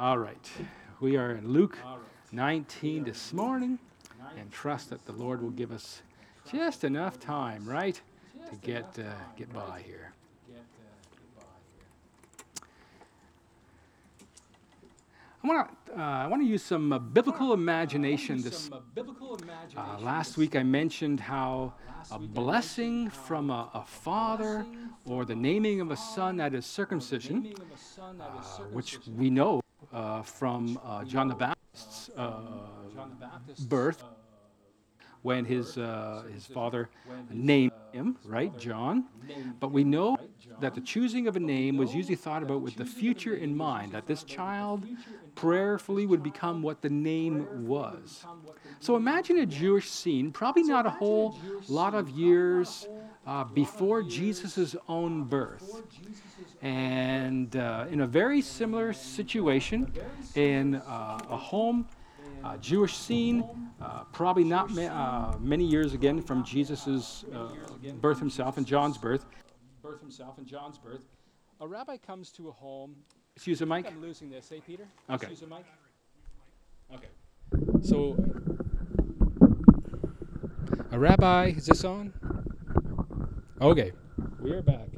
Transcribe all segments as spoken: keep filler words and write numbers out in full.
All right. We are in Luke nineteen this morning and trust that the Lord will give us just enough time, right, to get uh, get by here. I want to uh, I want to use some uh, biblical imagination this uh, last week I mentioned how a blessing from a, a father or the naming of a son at his circumcision, uh, which we know uh, from uh, John the Baptist's uh, birth, when his uh, his father named him, right, John. But we know that the choosing of a name was usually thought about with the future in mind, that this child prayerfully would become what the name was. So imagine a Jewish scene, probably not a whole lot of years uh, before Jesus' own birth. And uh, in a very similar situation, in uh, a home, uh, Jewish scene, uh, probably not ma- uh, many years again from Jesus' uh, birth himself and John's birth. Birth himself and John's birth. A rabbi comes to a home. Excuse the mic. I'm losing this, eh, Peter? Okay. Excuse the mic. Okay. So, a rabbi, is this on? Okay, we are back.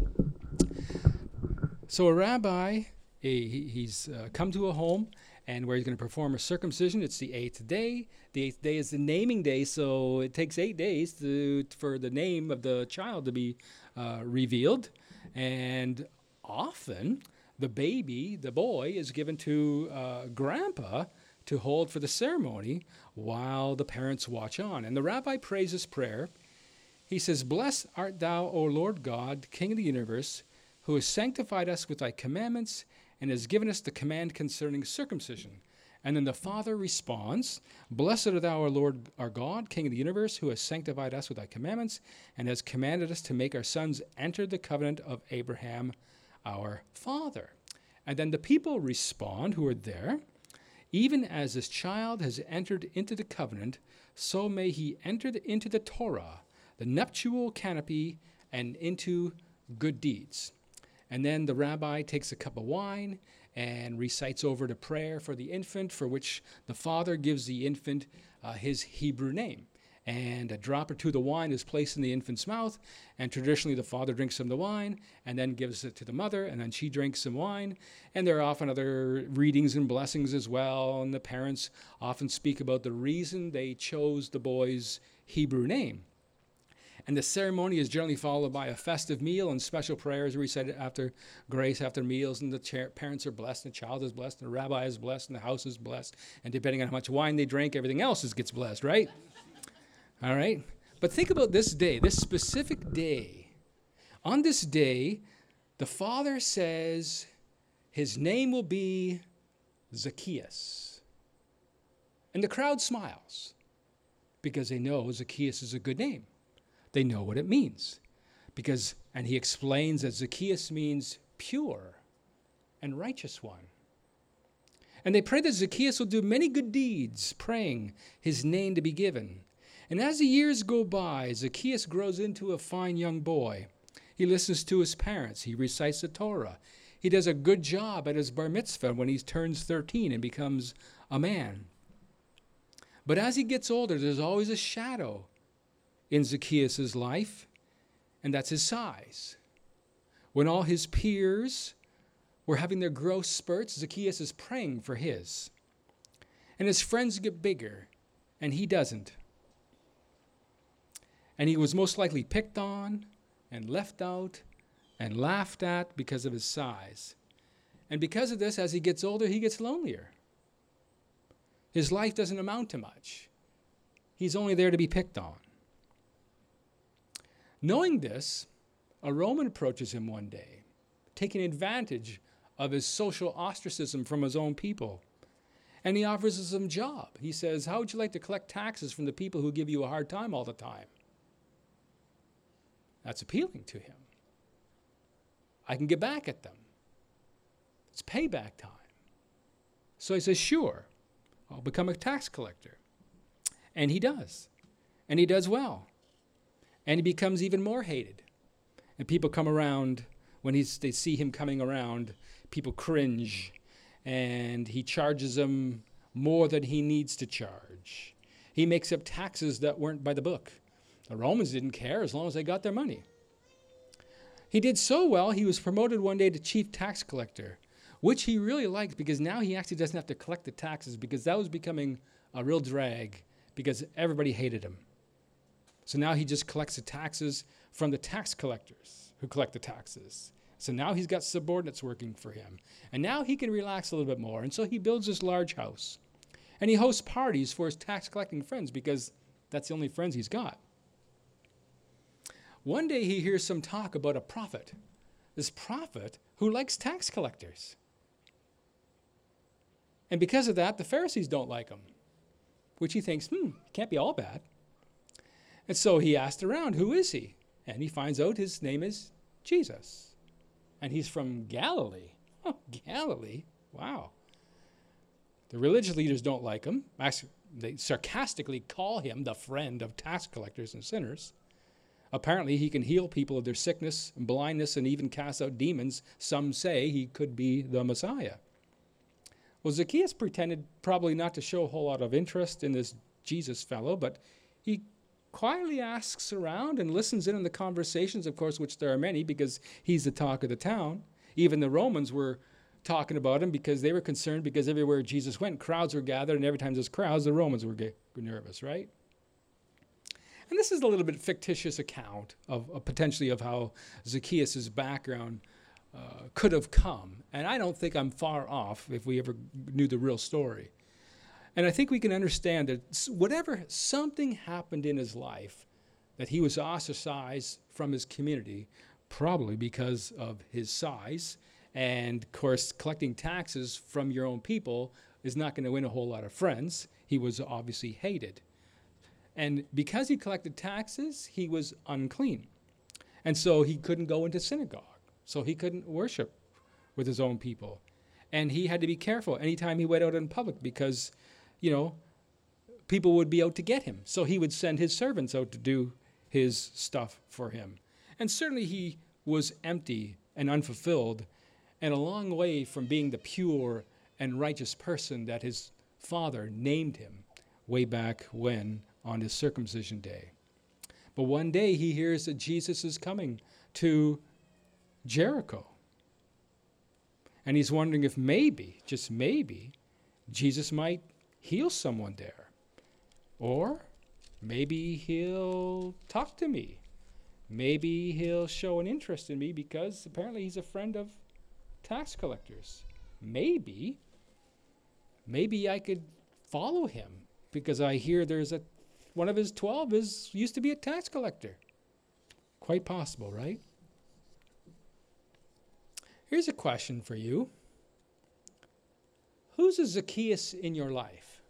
So a rabbi, he, he's uh, come to a home, and where he's going to perform a circumcision. It's the eighth day. The eighth day is the naming day, so it takes eight days to, for the name of the child to be uh, revealed. And often, the baby, the boy, is given to uh, grandpa to hold for the ceremony while the parents watch on. And the rabbi prays this prayer. He says, "Blessed art thou, O Lord God, King of the universe, who has sanctified us with thy commandments and has given us the command concerning circumcision." And then the father responds, "Blessed art thou, our Lord, our God, King of the universe, who has sanctified us with thy commandments and has commanded us to make our sons enter the covenant of Abraham, our father." And then the people respond who are there, "Even as this child has entered into the covenant, so may he enter the, into the Torah, the nuptial canopy, and into good deeds." And then the rabbi takes a cup of wine and recites over the prayer for the infant, for which the father gives the infant uh, his Hebrew name. And a drop or two of the wine is placed in the infant's mouth, and traditionally the father drinks some of the wine and then gives it to the mother, and then she drinks some wine. And there are often other readings and blessings as well, and the parents often speak about the reason they chose the boy's Hebrew name. And the ceremony is generally followed by a festive meal and special prayers recited after grace, after meals, and the cha- parents are blessed, and the child is blessed, and the rabbi is blessed, and the house is blessed, and depending on how much wine they drink, everything else is, gets blessed, right? All right? But think about this day, this specific day. On this day, the father says his name will be Zacchaeus. And the crowd smiles because they know Zacchaeus is a good name. They know what it means. Because, and he explains that Zacchaeus means pure and righteous one. And they pray that Zacchaeus will do many good deeds, praying his name to be given. And as the years go by, Zacchaeus grows into a fine young boy. He listens to his parents. He recites the Torah. He does a good job at his bar mitzvah when he turns thirteen and becomes a man. But as he gets older, there's always a shadow in Zacchaeus' life, and that's his size. When all his peers were having their growth spurts, Zacchaeus is praying for his. And his friends get bigger, and he doesn't. And he was most likely picked on and left out and laughed at because of his size. And because of this, as he gets older, he gets lonelier. His life doesn't amount to much. He's only there to be picked on. Knowing this, a Roman approaches him one day, taking advantage of his social ostracism from his own people. And he offers us some job. He says, "How would you like to collect taxes from the people who give you a hard time all the time?" That's appealing to him. I can get back at them. It's payback time. So he says, "Sure, I'll become a tax collector." And he does. And he does well. And he becomes even more hated. And people come around, when he's, they see him coming around, people cringe. and he charges them more than he needs to charge. He makes up taxes that weren't by the book. The Romans didn't care as long as they got their money. He did so well, he was promoted one day to chief tax collector, which he really liked because now he actually doesn't have to collect the taxes, because that was becoming a real drag because everybody hated him. So now he just collects the taxes from the tax collectors who collect the taxes. So now he's got subordinates working for him. And now he can relax a little bit more. And so he builds this large house. And he hosts parties for his tax collecting friends because that's the only friends he's got. One day he hears some talk about a prophet. This prophet who likes tax collectors. And because of that, the Pharisees don't like him, which he thinks, hmm, can't be all bad. And so he asked around, who is he? And he finds out his name is Jesus. And he's from Galilee. Oh, Galilee. Wow. The religious leaders don't like him. Actually, they sarcastically call him the friend of tax collectors and sinners. Apparently, he can heal people of their sickness and blindness and even cast out demons. Some say he could be the Messiah. Well, Zacchaeus pretended probably not to show a whole lot of interest in this Jesus fellow, but he quietly asks around and listens in on the conversations, of course, which there are many, because he's the talk of the town. Even the Romans were talking about him because they were concerned, because everywhere Jesus went, crowds were gathered, and every time there's crowds, the Romans were get nervous, right? And this is a little bit fictitious account of, of potentially of how Zacchaeus' background uh, could have come. And I don't think I'm far off if we ever knew the real story. And I think we can understand that whatever, something happened in his life that he was ostracized from his community, probably because of his size. And of course, collecting taxes from your own people is not going to win a whole lot of friends. He was obviously hated. And because he collected taxes, he was unclean. And so he couldn't go into synagogue. So he couldn't worship with his own people. And he had to be careful anytime he went out in public because, you know, people would be out to get him. So he would send his servants out to do his stuff for him. And certainly he was empty and unfulfilled and a long way from being the pure and righteous person that his father named him way back when on his circumcision day. But one day he hears that Jesus is coming to Jericho. And he's wondering if maybe, just maybe, Jesus might heal someone there. Or maybe he'll talk to me. Maybe he'll show an interest in me because apparently he's a friend of tax collectors. Maybe, maybe I could follow him because I hear there's a, one of his twelve is used to be a tax collector. Quite possible, right? Here's a question for you. Who's a Zacchaeus in your life?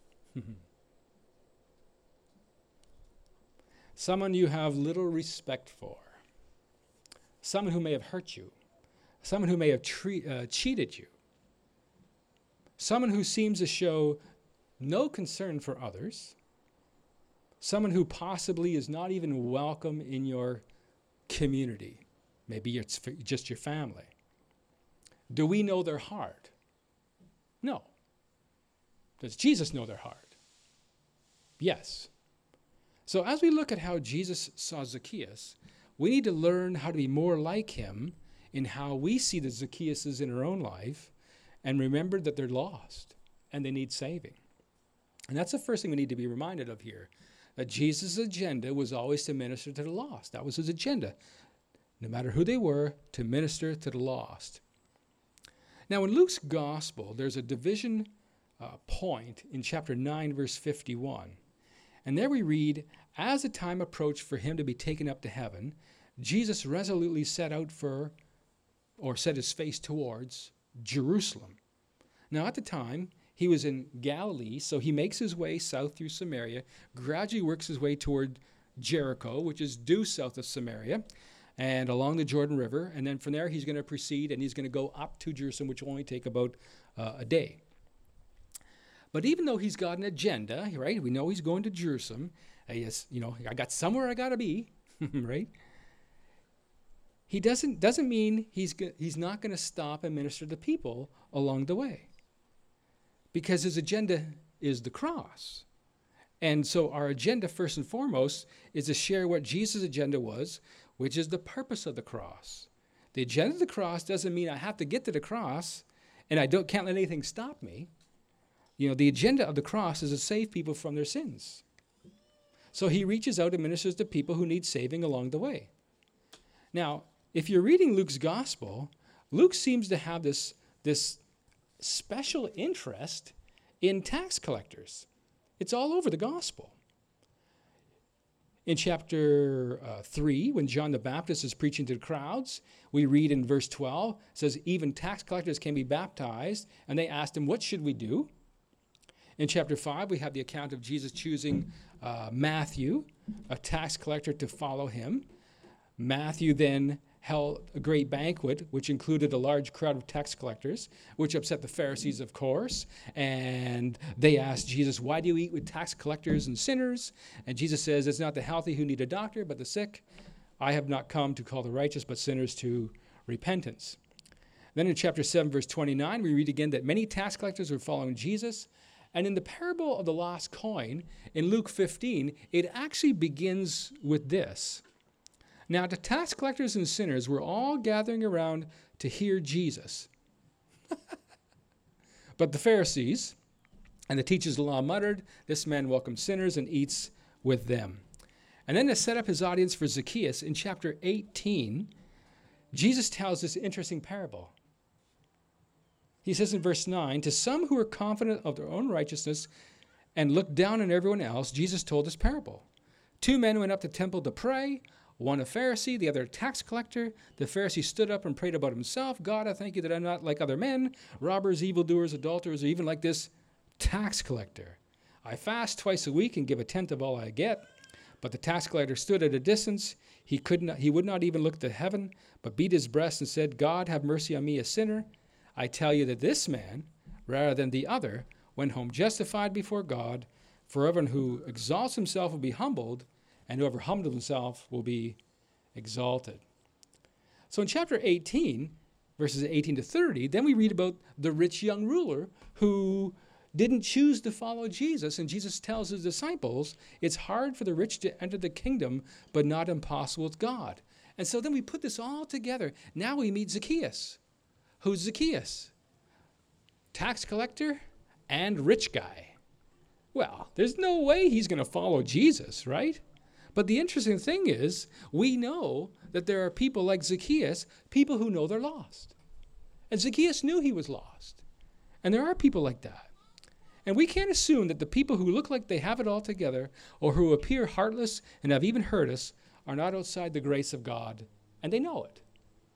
Someone you have little respect for. Someone who may have hurt you. Someone who may have tre- uh, cheated you. Someone who seems to show no concern for others. Someone who possibly is not even welcome in your community. Maybe it's just your family. Do we know their heart? No. Does Jesus know their heart? Yes. So as we look at how Jesus saw Zacchaeus, we need to learn how to be more like him in how we see the Zacchaeuses in our own life and remember that they're lost and they need saving. And that's the first thing we need to be reminded of here, that Jesus' agenda was always to minister to the lost. That was his agenda, no matter who they were, to minister to the lost. Now, in Luke's gospel, there's a division uh, point in chapter nine, verse fifty-one. And there we read, as the time approached for him to be taken up to heaven, Jesus resolutely set out for, or set his face towards, Jerusalem. Now, at the time, he was in Galilee, so he makes his way south through Samaria, gradually works his way toward Jericho, which is due south of Samaria, and along the Jordan River. And then from there, he's going to proceed, and he's going to go up to Jerusalem, which will only take about uh, a day. But even though he's got an agenda, right? We know he's going to Jerusalem. He has, you know, I got somewhere I got to be, right? He doesn't doesn't mean he's go- he's not going to stop and minister to people along the way. because his agenda is the cross. And so our agenda, first and foremost, is to share what Jesus' agenda was, which is the purpose of the cross. The agenda of the cross doesn't mean I have to get to the cross and I don't can't let anything stop me. You know, the agenda of the cross is to save people from their sins. So he reaches out and ministers to people who need saving along the way. Now, if you're reading Luke's gospel, Luke seems to have this, this special interest in tax collectors. It's all over the gospel. In chapter uh, three, when John the Baptist is preaching to the crowds, we read in verse twelve, it says, even tax collectors can be baptized. And they asked him, what should we do? In chapter five, we have the account of Jesus choosing uh, Matthew, a tax collector, to follow him. Matthew then held a great banquet, which included a large crowd of tax collectors, which upset the Pharisees, of course. And they asked Jesus, why do you eat with tax collectors and sinners? And Jesus says, it's not the healthy who need a doctor, but the sick. I have not come to call the righteous, but sinners to repentance. Then in chapter seven, verse twenty-nine, we read again that many tax collectors were following Jesus. And in the parable of the lost coin, in Luke fifteen, it actually begins with this. Now, the tax collectors and sinners were all gathering around to hear Jesus. But the Pharisees and the teachers of the law muttered, this man welcomes sinners and eats with them. And then to set up his audience for Zacchaeus, in chapter eighteen, Jesus tells this interesting parable. He says in verse nine, to some who are confident of their own righteousness and look down on everyone else, Jesus told this parable. Two men went up to the temple to pray, one a Pharisee, the other a tax collector. The Pharisee stood up and prayed about himself. God, I thank you that I'm not like other men, robbers, evildoers, adulterers, or even like this tax collector. I fast twice a week and give a tenth of all I get. But the tax collector stood at a distance. He could not, he would not even look to heaven, but beat his breast and said, God, have mercy on me, a sinner. I tell you that this man, rather than the other, went home justified before God. For everyone who exalts himself will be humbled, and whoever humbles himself will be exalted. So in chapter eighteen, verses eighteen to thirty, then we read about the rich young ruler who didn't choose to follow Jesus. And Jesus tells his disciples, it's hard for the rich to enter the kingdom, but not impossible with God. And so then we put this all together. Now we meet Zacchaeus. Who's Zacchaeus? Tax collector and rich guy. Well, there's no way he's going to follow Jesus, right? But the interesting thing is, we know that there are people like Zacchaeus, people who know they're lost. And Zacchaeus knew he was lost. And there are people like that. And we can't assume that the people who look like they have it all together or who appear heartless and have even hurt us are not outside the grace of God, and they know it.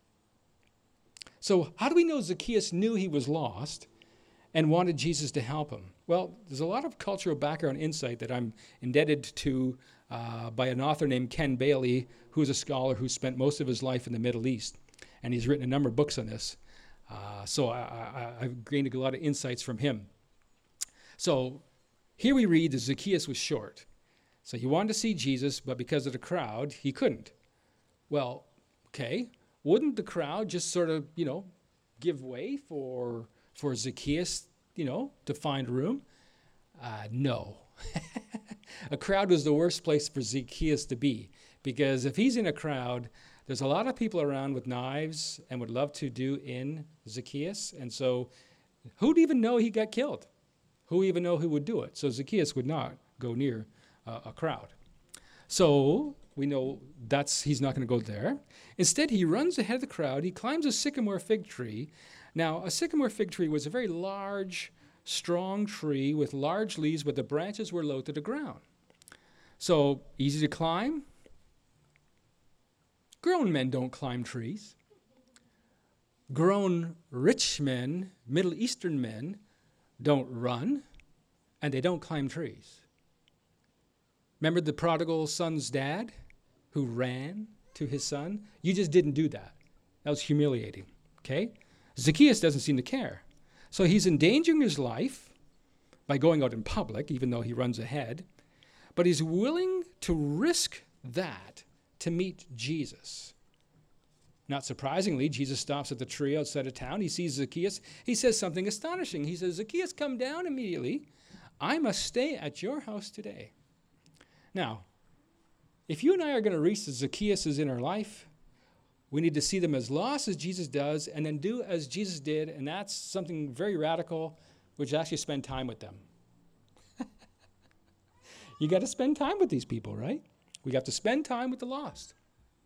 So how do we know Zacchaeus knew he was lost and wanted Jesus to help him? Well, there's a lot of cultural background insight that I'm indebted to uh, by an author named Ken Bailey, who is a scholar who spent most of his life in the Middle East, and he's written a number of books on this. Uh, so I, I, I've gained a lot of insights from him. So here we read that Zacchaeus was short. So he wanted to see Jesus, but because of the crowd, he couldn't. Well, okay, wouldn't the crowd just sort of, you know, give way for for Zacchaeus, you know, to find room? Uh, no. A crowd was the worst place for Zacchaeus to be, because if he's in a crowd, there's a lot of people around with knives and would love to do in Zacchaeus. And so who'd even know he got killed? Who even know who would do it? So Zacchaeus would not go near uh, a crowd. So we know that's he's not going to go there. Instead, he runs ahead of the crowd. He climbs a sycamore fig tree. Now, a sycamore fig tree was a very large, strong tree with large leaves, but the branches were low to the ground. So easy to climb. Grown men don't climb trees. Grown rich men, Middle Eastern men, don't run, and they don't climb trees. Remember the prodigal son's dad who ran to his son? You just didn't do that. That was humiliating, okay? Zacchaeus doesn't seem to care. So he's endangering his life by going out in public, even though he runs ahead, but he's willing to risk that to meet Jesus. Not surprisingly, Jesus stops at the tree outside of town. He sees Zacchaeus. He says something astonishing. He says, Zacchaeus, come down immediately. I must stay at your house today. Now, if you and I are going to reach the Zacchaeuses in our life, we need to see them as lost as Jesus does and then do as Jesus did, and that's something very radical, which is actually spend time with them. You got to spend time with these people, right? We got to spend time with the lost.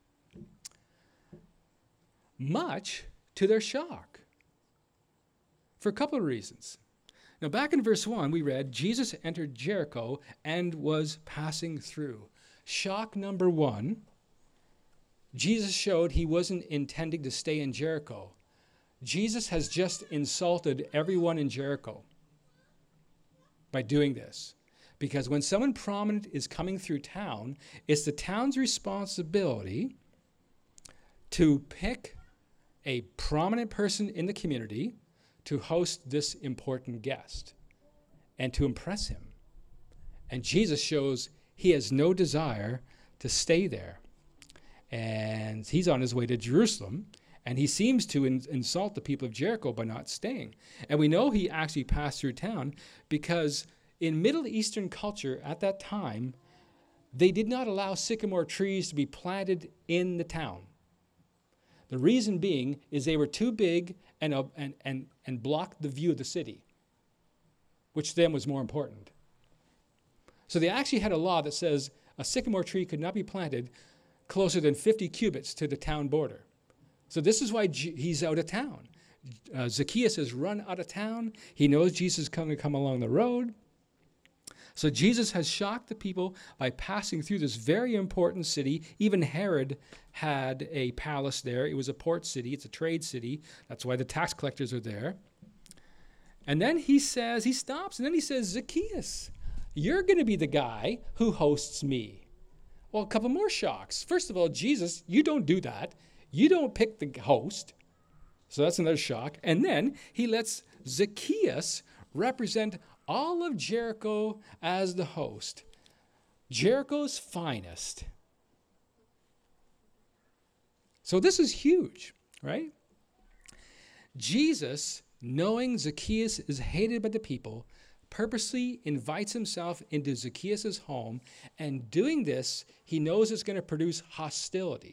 Much to their shock, for a couple of reasons. Now, back in verse one, we read, Jesus entered Jericho and was passing through. Shock number one, Jesus showed he wasn't intending to stay in Jericho. Jesus has just insulted everyone in Jericho by doing this. Because when someone prominent is coming through town, it's the town's responsibility to pick a prominent person in the community to host this important guest and to impress him. And Jesus shows he has no desire to stay there. And he's on his way to Jerusalem, and he seems to in- insult the people of Jericho by not staying. And we know he actually passed through town because in Middle Eastern culture at that time, they did not allow sycamore trees to be planted in the town. The reason being is they were too big and, uh, and, and, and blocked the view of the city, which to them was more important. So they actually had a law that says a sycamore tree could not be planted closer than fifty cubits to the town border. So this is why G- he's out of town. Uh, Zacchaeus has run out of town. He knows Jesus is going to come along the road. So Jesus has shocked the people by passing through this very important city. Even Herod had a palace there. It was a port city. It's a trade city. That's why the tax collectors are there. And then he says, he stops, and then he says, Zacchaeus, you're going to be the guy who hosts me. Well, a couple more shocks. First of all, Jesus, you don't do that. You don't pick the host. So that's another shock. And then he lets Zacchaeus represent all of Jericho as the host. Jericho's finest. So this is huge, right? Jesus, knowing Zacchaeus is hated by the people, purposely invites himself into Zacchaeus' home, and doing this, he knows it's going to produce hostility.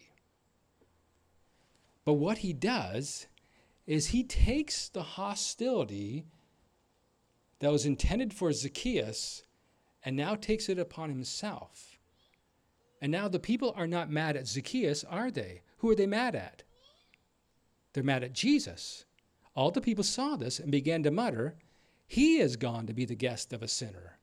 But what he does is he takes the hostility that was intended for Zacchaeus and now takes it upon himself. And now the people are not mad at Zacchaeus, are they? Who are they mad at? They're mad at Jesus. All the people saw this and began to mutter, he has gone to be the guest of a sinner.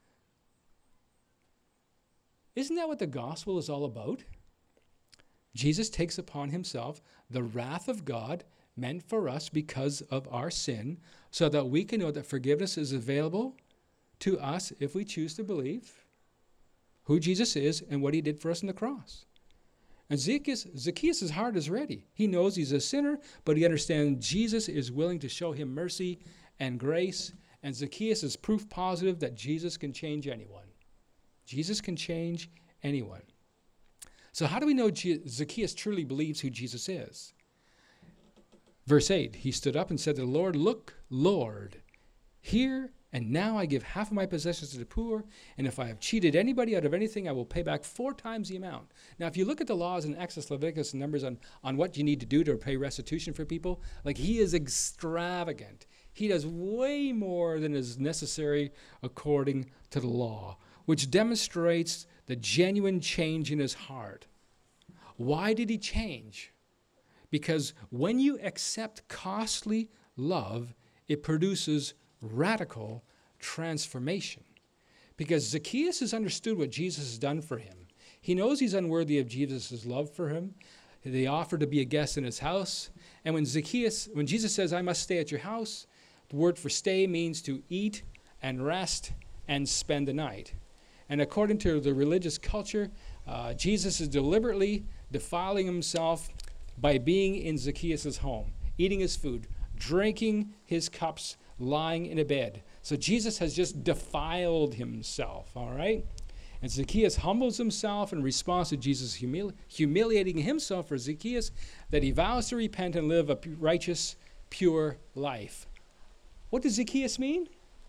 Isn't that what the gospel is all about? Jesus takes upon himself the wrath of God meant for us because of our sin, so that we can know that forgiveness is available to us if we choose to believe who Jesus is and what he did for us on the cross. And Zacchaeus, Zacchaeus' heart is ready. He knows he's a sinner, but he understands Jesus is willing to show him mercy and grace. And Zacchaeus is proof positive that Jesus can change anyone. Jesus can change anyone. So how do we know G- Zacchaeus truly believes who Jesus is? Verse eight, he stood up and said to the Lord, look, Lord, here and now I give half of my possessions to the poor, and if I have cheated anybody out of anything, I will pay back four times the amount. Now, if you look at the laws in Exodus, Leviticus, and Numbers on, on what you need to do to pay restitution for people, like he is extravagant. He does way more than is necessary according to the law, which demonstrates the genuine change in his heart. Why did he change? Because when you accept costly love, it produces radical transformation. Because Zacchaeus has understood what Jesus has done for him. He knows he's unworthy of Jesus' love for him. They offer to be a guest in his house. And when Zacchaeus, when Jesus says, I must stay at your house, the word for stay means to eat and rest and spend the night. And according to the religious culture, uh, Jesus is deliberately defiling himself by being in Zacchaeus' home, eating his food, drinking his cups, lying in a bed. So Jesus has just defiled himself, all right? And Zacchaeus humbles himself in response to Jesus humili- humiliating himself for Zacchaeus, that he vows to repent and live a pu- righteous, pure life. What does Zacchaeus mean?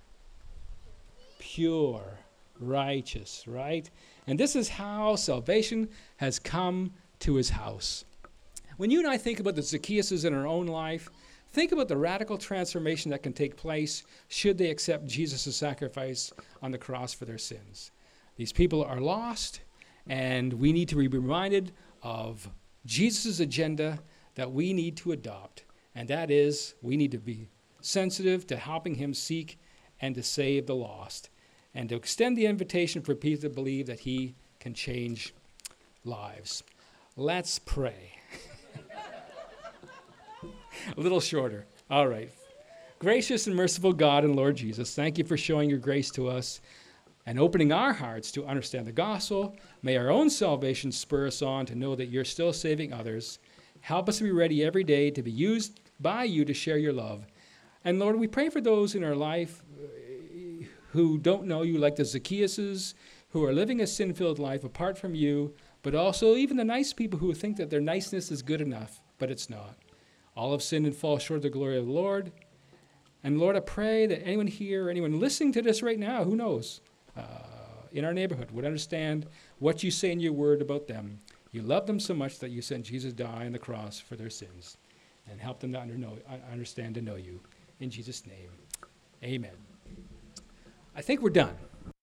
Pure, righteous, right? And this is how salvation has come to his house. When you and I think about the Zacchaeuses in our own life, think about the radical transformation that can take place should they accept Jesus' sacrifice on the cross for their sins. These people are lost, and we need to be reminded of Jesus' agenda that we need to adopt, and that is we need to be sensitive to helping him seek and to save the lost, and to extend the invitation for people to believe that he can change lives. Let's pray. A little shorter. All right. Gracious and merciful God and Lord Jesus, thank you for showing your grace to us and opening our hearts to understand the gospel. May our own salvation spur us on to know that you're still saving others. Help us to be ready every day to be used by you to share your love. And Lord, we pray for those in our life uh, who don't know you, like the Zacchaeuses, who are living a sin-filled life apart from you, but also even the nice people who think that their niceness is good enough, but it's not. All have sinned and fall short of the glory of the Lord. And Lord, I pray that anyone here, or anyone listening to this right now, who knows, uh, in our neighborhood would understand what you say in your word about them. You love them so much that you sent Jesus to die on the cross for their sins, and help them to under know, understand and know you. In Jesus' name, amen. I think we're done.